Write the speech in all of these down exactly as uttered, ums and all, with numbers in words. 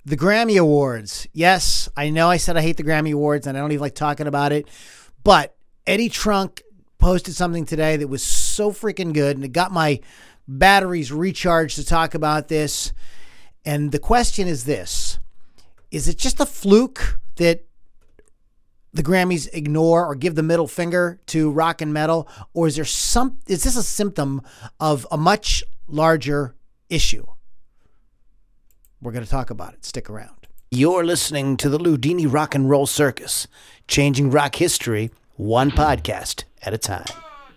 The Grammy Awards. Yes, I know I said I hate the Grammy Awards and I don't even like talking about it, but Eddie Trunk posted something today that was so freaking good and it got my batteries recharged to talk about this. And the question is this: is it just a fluke that the Grammys ignore or give the middle finger to rock and metal, or is there some, is this a symptom of a much larger issue? We're going to talk about it. Stick around. You're listening to the Ludini Rock and Roll Circus, changing rock history one podcast at a time.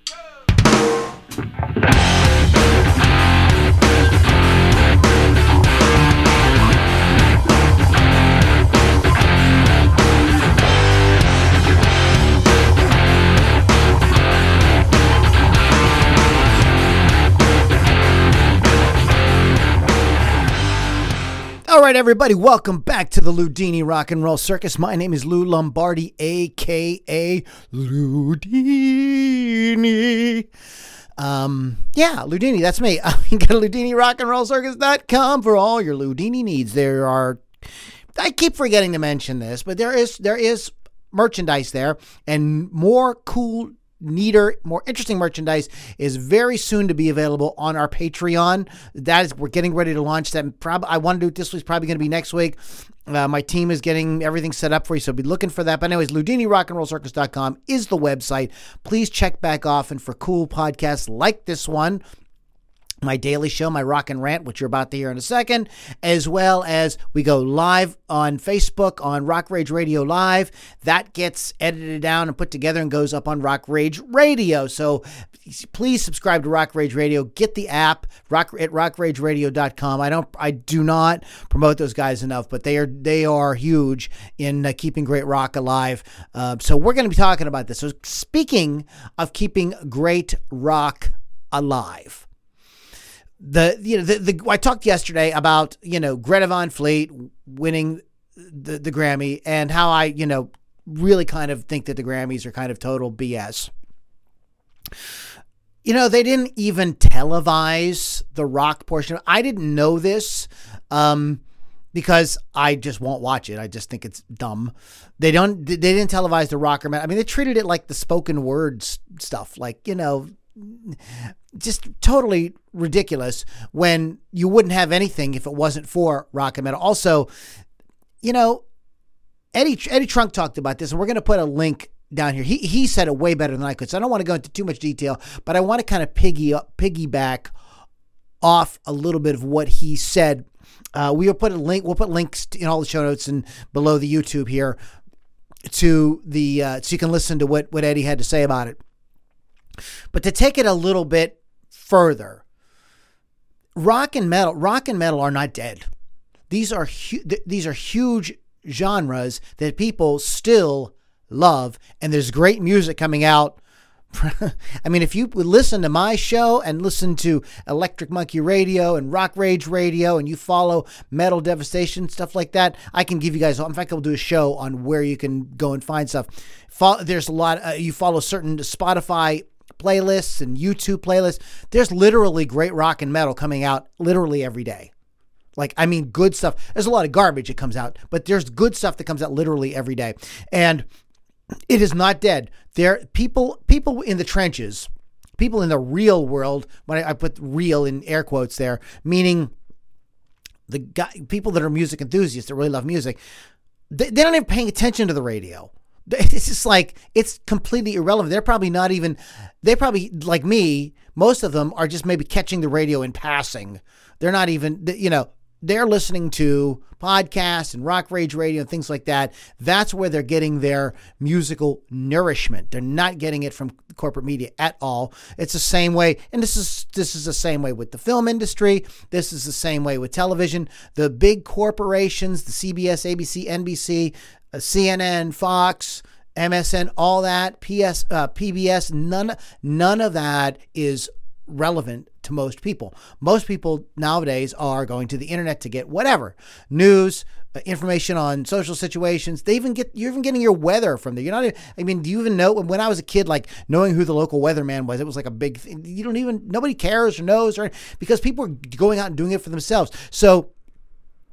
All right, everybody, welcome back to the Ludini Rock and Roll Circus. My name is Lou Lombardi, a k a. Ludini. Um, yeah, Ludini, that's me. You can go to Ludini Rock and Roll Circus dot com for all your Ludini needs. There are, I keep forgetting to mention this, but there is there is merchandise there, and more cool, neater, more interesting merchandise is very soon to be available on our Patreon. That is, we're getting ready to launch that. Probably, I want to do it this week. Probably going to be next week. Uh, my team is getting everything set up for you, so be looking for that. But anyways, Ludini Rock and Roll Circus dot com is the website. Please check back often for cool podcasts like this one, my daily show, my Rock and Rant, which you're about to hear in a second, as well as we go live on Facebook on Rock Rage Radio Live. That gets edited down and put together and goes up on Rock Rage Radio. So please subscribe to Rock Rage Radio. Get the app rock at rock rage radio dot com. I don't, I do not promote those guys enough, but they are they are huge in uh, keeping great rock alive. Uh, so we're going to be talking about this. So speaking of keeping great rock alive. The you know the, the I talked yesterday about you know Greta Van Fleet winning the the Grammy and how I you know really kind of think that the Grammys are kind of total B S. You know, they didn't even televise the rock portion. I didn't know this um, because I just won't watch it. I just think it's dumb. They don't. They didn't televise the rock or metal. I mean, they treated it like the spoken word stuff, like you know. Just totally ridiculous when you wouldn't have anything if it wasn't for rock and metal. Also, you know, Eddie Eddie Trunk talked about this, and we're going to put a link down here. He he said it way better than I could, so I don't want to go into too much detail, but I want to kind of piggy up, piggyback off a little bit of what he said. Uh, we will put a link. We'll put links in all the show notes and below the YouTube here to the uh, so you can listen to what what Eddie had to say about it. But to take it a little bit further, rock and metal, rock and metal are not dead. These are hu- th- these are huge genres that people still love, and there's great music coming out. I mean, if you listen to my show and listen to Electric Monkey Radio and Rock Rage Radio, and you follow Metal Devastation, stuff like that, I can give you guys. In fact, I'll do a show on where you can go and find stuff. Follow, there's a lot. Uh, you follow certain Spotify playlists and YouTube playlists. There's literally great rock and metal coming out literally every day. Like, I mean, good stuff. There's a lot of garbage that comes out, but there's good stuff that comes out literally every day. And it is not dead. There, people, people in the trenches, people in the real world, when I, I put real in air quotes there, meaning the guy, people that are music enthusiasts that really love music, they, they're not even paying attention to the radio. It's just like, it's completely irrelevant. They're probably not even, they probably, like me, most of them are just maybe catching the radio in passing. They're not even, you know, they're listening to podcasts and Rock Rage Radio and things like that. That's where they're getting their musical nourishment. They're not getting it from corporate media at all. It's the same way. And this is, this is the same way with the film industry. This is the same way with television. The big corporations, the C B S, A B C, N B C, uh, C N N, Fox, M S N, all that, P S, uh, P B S, none, none of that is relevant to most people. Most people nowadays are going to the internet to get whatever news, uh, information on social situations. They even get, you're even getting your weather from there. You're not, I mean, do you even know when I was a kid, like knowing who the local weatherman was, it was like a big thing. You don't even, nobody cares or knows, or because people are going out and doing it for themselves. So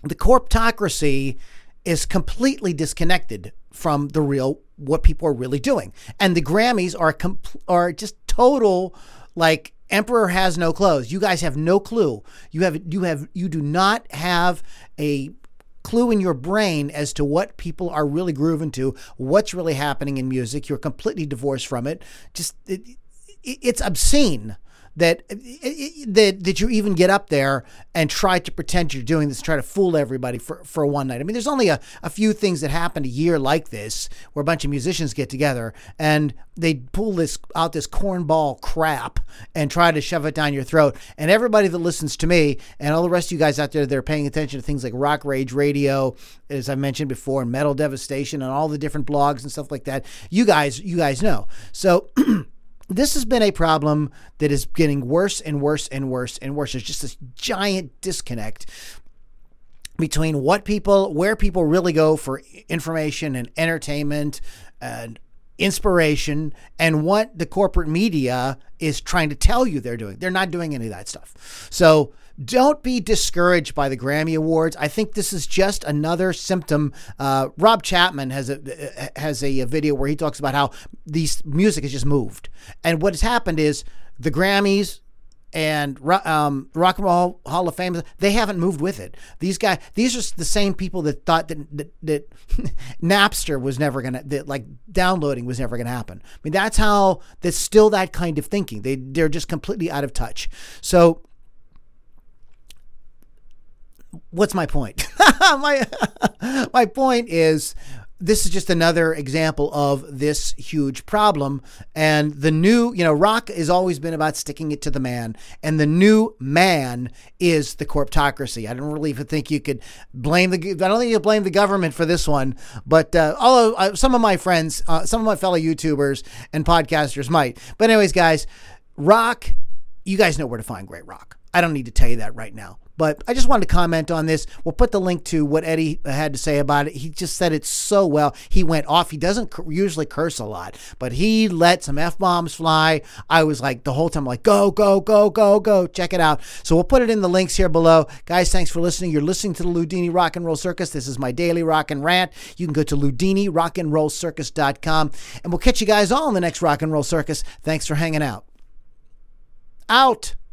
the corptocracy is completely disconnected from the real, what people are really doing. And the Grammys are compl- are just total, like, Emperor has no clothes. You guys have no clue. You have you have you do not have a clue in your brain as to what people are really grooving to, what's really happening in music. You're completely divorced from it. Just it, it, it's obscene that that that you even get up there and try to pretend you're doing this, try to fool everybody for, for one night. I mean, there's only a, a few things that happen a year like this where a bunch of musicians get together and they pull this out this cornball crap and try to shove it down your throat. And everybody that listens to me and all the rest of you guys out there that are paying attention to things like Rock Rage Radio, as I mentioned before, and Metal Devastation and all the different blogs and stuff like that, you guys, you guys know. So this has been a problem that is getting worse and worse and worse and worse. There's just this giant disconnect between what people, where people really go for information and entertainment and inspiration, and what the corporate media is trying to tell you they're doing. They're not doing any of that stuff. So don't be discouraged by the Grammy Awards. I think this is just another symptom. Uh, Rob Chapman has a has a, a video where he talks about how these music has just moved, and what has happened is the Grammys and um, Rock and Roll Hall of Fame, they haven't moved with it. These guys, these are the same people that thought that that, that Napster was never gonna, that like downloading was never gonna happen. I mean, that's how. That's still that kind of thinking. They they're just completely out of touch. So, what's my point? my my point is, this is just another example of this huge problem. And the new, you know, rock has always been about sticking it to the man. And the new man is the corptocracy. I don't really even think you could blame the, I don't think you blame the government for this one. But uh, although uh, some of my friends, uh, some of my fellow YouTubers and podcasters might. But anyways, guys, rock, you guys know where to find great rock. I don't need to tell you that right now. But I just wanted to comment on this. We'll put the link to what Eddie had to say about it. He just said it so well. He went off. He doesn't usually curse a lot, but he let some F-bombs fly. I was like, the whole time, like, go, go, go, go, go. Check it out. So we'll put it in the links here below. Guys, thanks for listening. You're listening to the Loudini Rock and Roll Circus. This is my daily rock and rant. You can go to Loudini Rock and Roll Circus dot com, and we'll catch you guys all in the next Rock and Roll Circus. Thanks for hanging out. Out.